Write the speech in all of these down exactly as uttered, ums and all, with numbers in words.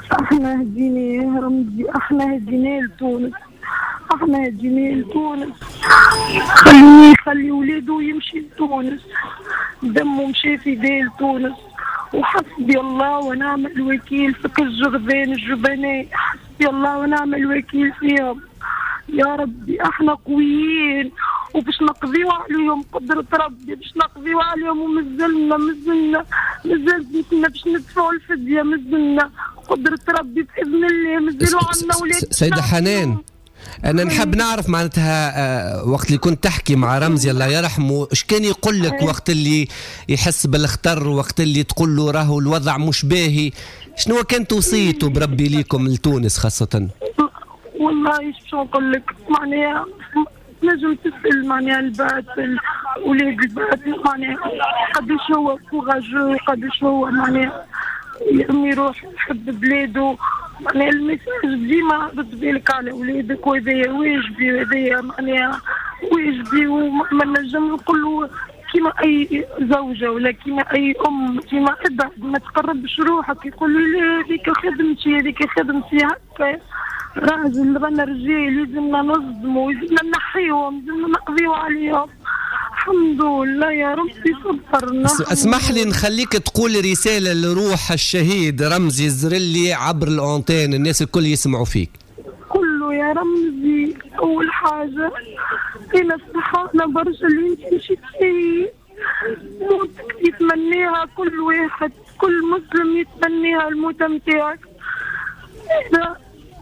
احنا هديناه رمزي، احنا هديناه لتونس، احنا هديناه لتونس. خليه يخلي ولاده ويمشي لتونس، دمه مشى في ديل تونس. وحسبي الله ونعم الوكيل في كل جغذان الجبناء، حسبي الله ونعم الوكيل فيهم يا ربي. احنا قويين وباش نقضيو عليهم قدرة ربي، باش نقضيو عليهم ومازلنا مازلنا مازلنا باش ندفعوا الفدية، مازلنا قدرة ربي بإذن الله. مازالوا عندنا ولاد. سيدة حنان، أنا نحب نعرف معناتها آه وقت اللي كنت تحكي مع رمزي الله يرحمه، إيش كان يقول لك وقت اللي يحس بالخطر، وقت اللي تقول له راهو الوضع مش باهي، شنو كانت وصيته بربي ليكم لتونس خاصة؟ والله ايش باش نقول لك، معناها تنجم تسأل معناها البعث ولاد البعث، معناها قداش هو كوراجو، قداش هو معناها يروح يحب بلاده. معناها الميساج ديما رد بالك على ولادك، وهذايا واجبي، وهذايا معناها واجبي. وما نجم نقولوا كيما اي زوجه ولا كيما اي ام، كيما ابعد ما تقربش روحك. يقول لي لا هذيك خدمتي، هذيك خدمتي هكا. راجل رانا رجال، لازمنا نصدموا، لازمنا نحيوهم، لازمنا نقضيو عليهم. الحمد لله يا ربي صبرنا. اسمح لي نخليك تقول رسالة لروح الشهيد رمزي الزرلي عبر الأونتين، الناس الكل يسمعوا فيك. كله يا رمزي، أول حاجة أنا فرحانة برشا اللي أنت مشيت فيه. موتك يتمناها كل واحد، كل مسلم يتمناها الموتة متاعك. إحنا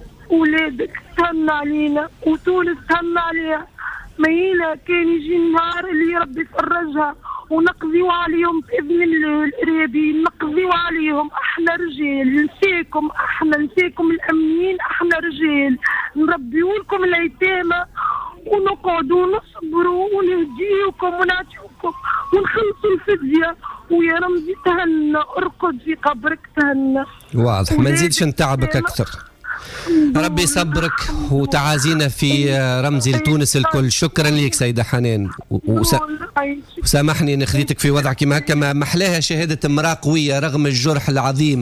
ولادك تهنى علينا وتونس تهنى عليها. ميلا كان يجي النهار اللي ربي يفرجها ونقضيو عليهم بإذن الله الإرهابيين، نقضيو عليهم. احنا رجال، نسيكم، احنا نسيكم الأمنيين، احنا رجال. نربيو لكم الأيتامى ونقعدوا نصبروا ونهديوكم ونعطيوكم ونخلصوا الفدية. ويا رمزي تهنى، ارقد في قبرك تهنى. واضح، ما نزيدش نتعبك أكثر. ربي يصبرك وتعازينا في رمزي لتونس الكل. شكرا لك سيدة حنان، وسامحني ان خليتك في وضع كما هكا. ما محلاها شهادة امرأة قوية رغم الجرح العظيم.